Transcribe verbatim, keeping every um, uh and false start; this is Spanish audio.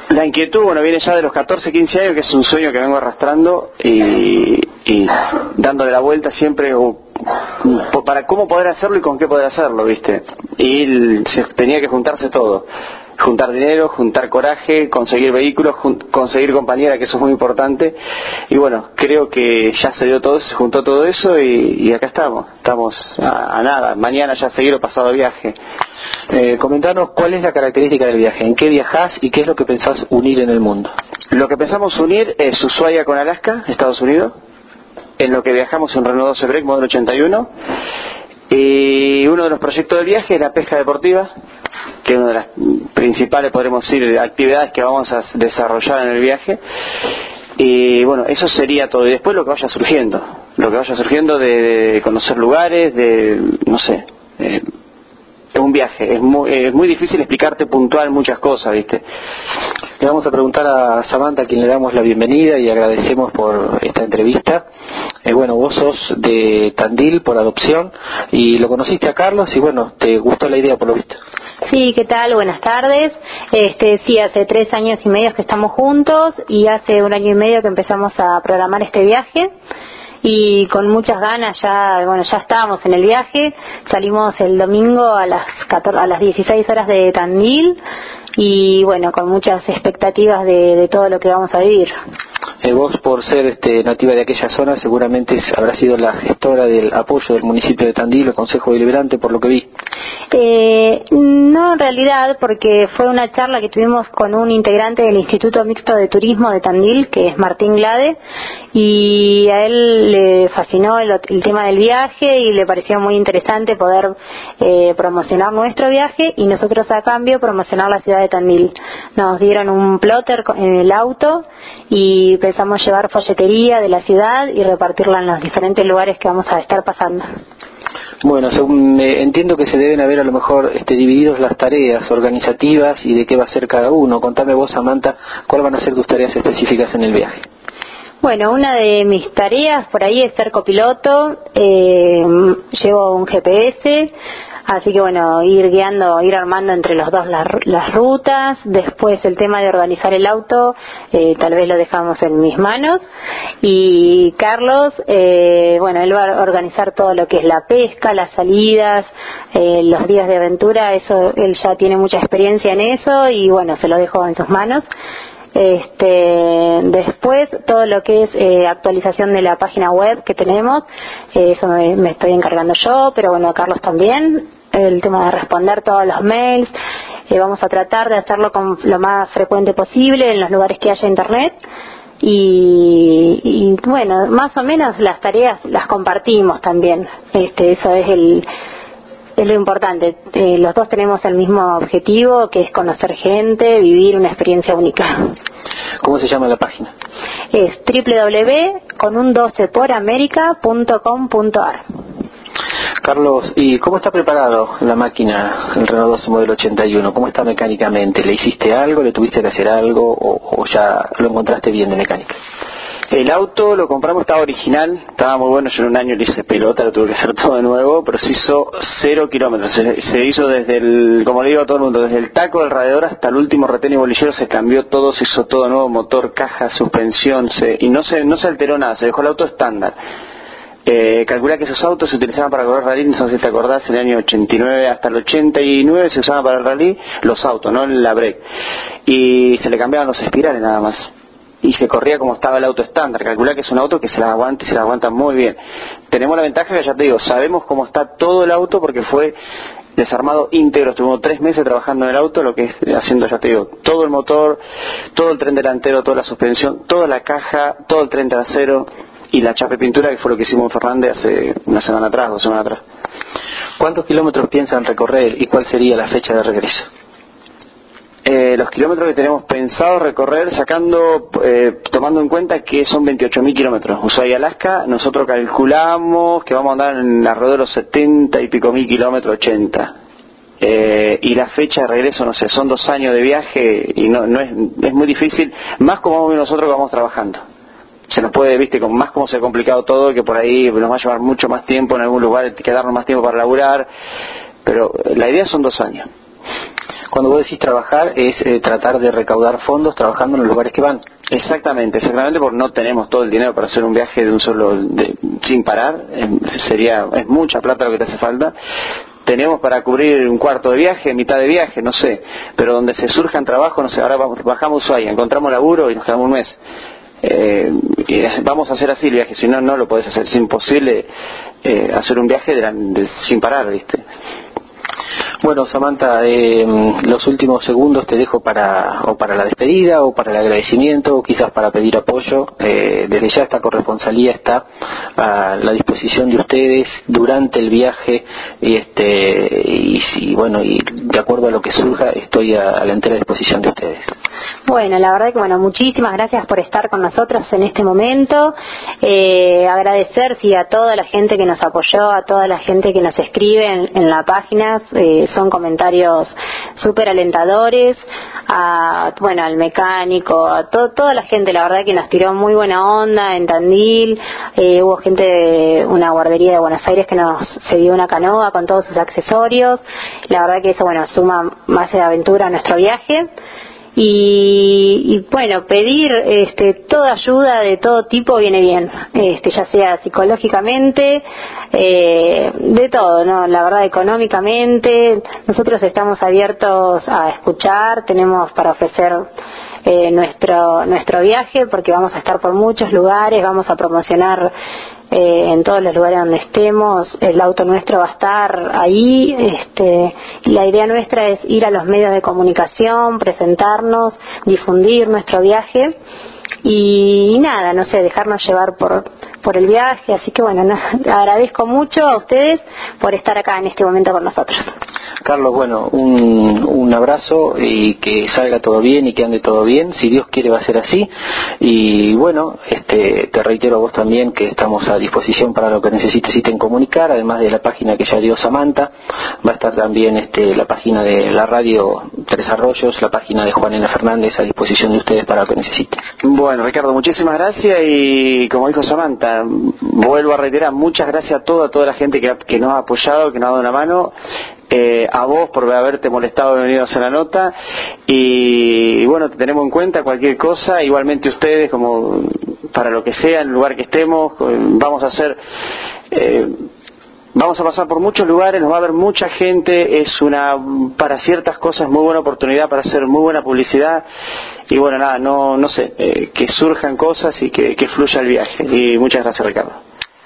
La inquietud, bueno, viene ya de los catorce, quince años, que es un sueño que vengo arrastrando y, y dándole la vuelta siempre o, para cómo poder hacerlo y con qué poder hacerlo, ¿viste? Y el, se, tenía que juntarse todo. Juntar dinero, juntar coraje, conseguir vehículos, jun, conseguir compañera, que eso es muy importante. Y bueno, creo que ya se dio todo, se juntó todo eso y, y acá estamos. Estamos a, a nada. Mañana ya seguir o pasado viaje. Eh, comentanos cuál es la característica del viaje, en qué viajás y qué es lo que pensás unir en el mundo. Lo que pensamos unir es Ushuaia con Alaska, Estados Unidos. En lo que viajamos en Renault doce Break modelo ochenta y uno. Y uno de los proyectos del viaje es la pesca deportiva, que es una de las principales, podremos decir, actividades que vamos a desarrollar en el viaje. Y bueno, eso sería todo. Y después lo que vaya surgiendo, lo que vaya surgiendo de, de conocer lugares, de, no sé, eh, es un viaje, es muy, es muy difícil explicarte puntual muchas cosas, ¿viste? Le vamos a preguntar a Samantha, a quien le damos la bienvenida y agradecemos por esta entrevista. Eh, bueno, vos sos de Tandil por adopción y lo conociste a Carlos y bueno, te gustó la idea por lo visto. Sí, ¿qué tal? Buenas tardes. Este, sí, hace tres años y medio que estamos juntos y hace un año y medio que empezamos a programar este viaje. Y con muchas ganas ya, bueno, ya estábamos en el viaje, salimos el domingo a las catorce, a las dieciséis horas de Tandil y bueno, con muchas expectativas de, de todo lo que vamos a vivir. Eh, vos, por ser este, nativa de aquella zona, seguramente habrás sido la gestora del apoyo del municipio de Tandil, el Consejo Deliberante, por lo que vi. Eh, no en realidad, porque fue una charla que tuvimos con un integrante del Instituto Mixto de Turismo de Tandil, que es Martín Glade, y a él le fascinó el, el tema del viaje y le pareció muy interesante poder eh, promocionar nuestro viaje y nosotros a cambio promocionar la ciudad de Tandil. Nos dieron un plotter en el auto y pensamos llevar folletería de la ciudad y repartirla en los diferentes lugares que vamos a estar pasando. Bueno, según eh, entiendo que se deben haber a lo mejor este, divididos las tareas organizativas y de qué va a ser cada uno. Contame vos, Samantha, cuáles van a ser tus tareas específicas en el viaje. Bueno, una de mis tareas por ahí es ser copiloto, eh, llevo un G P S, así que bueno, ir guiando, ir armando entre los dos las, las rutas. Después el tema de organizar el auto, eh, tal vez lo dejamos en mis manos. Y Carlos, eh, bueno, él va a organizar todo lo que es la pesca, las salidas, eh, los días de aventura, eso él ya tiene mucha experiencia en eso y bueno, se lo dejo en sus manos. Este, después todo lo que es eh, actualización de la página web que tenemos, eh, eso me, me estoy encargando yo, pero bueno, Carlos también, el tema de responder todos los mails, eh, vamos a tratar de hacerlo con lo más frecuente posible en los lugares que haya internet y, y bueno, más o menos las tareas las compartimos también, este, eso es el es lo importante. Eh, los dos tenemos el mismo objetivo, que es conocer gente, vivir una experiencia única. ¿Cómo se llama la página? Es doble u doble u doble u con un doce por américa punto com punto a r. Carlos, ¿y cómo está preparado la máquina, el Renault doce modelo ochenta y uno? ¿Cómo está mecánicamente? ¿Le hiciste algo? ¿Le tuviste que hacer algo? ¿O, o ya lo encontraste bien de mecánica? El auto lo compramos, estaba original, estaba muy bueno, yo en un año le hice pelota, lo tuve que hacer todo de nuevo, pero se hizo cero kilómetros, se, se hizo desde el, como le digo a todo el mundo, desde el taco del radiador hasta el último retén y bolillero se cambió todo, se hizo todo nuevo, motor, caja, suspensión, se, y no se, no se alteró nada, se dejó el auto estándar. Eh, calculá que esos autos se utilizaban para correr rally, no sé si te acordás, en el año ochenta y nueve hasta el ochenta y nueve se usaban para el rally los autos, no la break, y se le cambiaban los espirales nada más. Y se corría como estaba el auto estándar. Calculá que es un auto que se la aguanta y se la aguanta muy bien. Tenemos la ventaja que ya te digo, sabemos cómo está todo el auto porque fue desarmado íntegro. Estuvimos tres meses trabajando en el auto, lo que es haciendo, ya te digo, todo el motor, todo el tren delantero, toda la suspensión, toda la caja, todo el tren trasero y la chapa y pintura, que fue lo que hicimos en Fernández hace una semana atrás, dos semanas atrás. ¿Cuántos kilómetros piensan recorrer y cuál sería la fecha de regreso? Eh, los kilómetros que tenemos pensado recorrer, sacando, eh, tomando en cuenta que son veintiocho mil kilómetros, Ushuaia, Alaska, nosotros calculamos que vamos a andar en alrededor de los setenta y pico mil kilómetros, ochenta. Eh, y la fecha de regreso, no sé, son dos años de viaje y no, no es, es muy difícil, más como nosotros que vamos trabajando. Se nos puede, viste, con más como se ha complicado todo, que por ahí nos va a llevar mucho más tiempo en algún lugar, quedarnos más tiempo para laburar, pero la idea son dos años. Cuando vos decís trabajar, es eh, tratar de recaudar fondos trabajando en los lugares que van. Exactamente, exactamente, porque no tenemos todo el dinero para hacer un viaje de un solo, de, sin parar, eh, sería, es mucha plata lo que te hace falta. Tenemos para cubrir un cuarto de viaje, mitad de viaje, no sé, pero donde se surjan trabajos, no sé, ahora vamos, bajamos a Ushuaia, encontramos laburo y nos quedamos un mes. Eh, y vamos a hacer así el viaje, si no, no lo podés hacer, es imposible eh, hacer un viaje de la, de, sin parar, ¿viste? Bueno, Samantha, eh, los últimos segundos te dejo para o para la despedida o para el agradecimiento o quizás para pedir apoyo. Eh, desde ya esta corresponsalía está a la disposición de ustedes durante el viaje y este y si bueno y de acuerdo a lo que surja estoy a, a la entera disposición de ustedes. Bueno, la verdad que bueno, muchísimas gracias por estar con nosotros en este momento. Eh, agradecer sí, a toda la gente que nos apoyó, a toda la gente que nos escribe en, en la página, eh, son comentarios súper alentadores, a, bueno, al mecánico, a to, toda la gente, la verdad que nos tiró muy buena onda en Tandil. Eh, hubo gente de una guardería de Buenos Aires que nos cedió una canoa con todos sus accesorios. La verdad que eso, bueno, suma más de aventura a nuestro viaje. Y, y bueno, pedir este, toda ayuda de todo tipo viene bien, este, ya sea psicológicamente, eh, de todo, ¿no? La verdad, económicamente, nosotros estamos abiertos a escuchar, tenemos para ofrecer eh, nuestro nuestro viaje, porque vamos a estar por muchos lugares, vamos a promocionar Eh, en todos los lugares donde estemos, el auto nuestro va a estar ahí, este, y la idea nuestra es ir a los medios de comunicación, presentarnos, difundir nuestro viaje y, y nada, no sé, dejarnos llevar por por el viaje, así que bueno, no, agradezco mucho a ustedes por estar acá en este momento con nosotros. Carlos, bueno, un, un abrazo y que salga todo bien y que ande todo bien, si Dios quiere va a ser así, y bueno, este, te reitero a vos también que estamos a disposición para lo que necesiten comunicar, además de la página que ya dio Samantha, va a estar también este, la página de la radio Tres Arroyos, la página de Juan N. Fernández a disposición de ustedes para lo que necesiten. Bueno, Ricardo, muchísimas gracias y como dijo Samantha, vuelvo a reiterar, muchas gracias a toda, a toda la gente que, ha, que nos ha apoyado, que nos ha dado una mano. Eh, a vos por haberte molestado de venir a hacer la nota y, y bueno, te tenemos en cuenta cualquier cosa, igualmente ustedes como para lo que sea, en el lugar que estemos, vamos a hacer eh, vamos a pasar por muchos lugares, nos va a ver mucha gente, es una para ciertas cosas muy buena oportunidad para hacer muy buena publicidad y bueno, nada, no no sé, eh, que surjan cosas y que, que fluya el viaje y muchas gracias, Ricardo.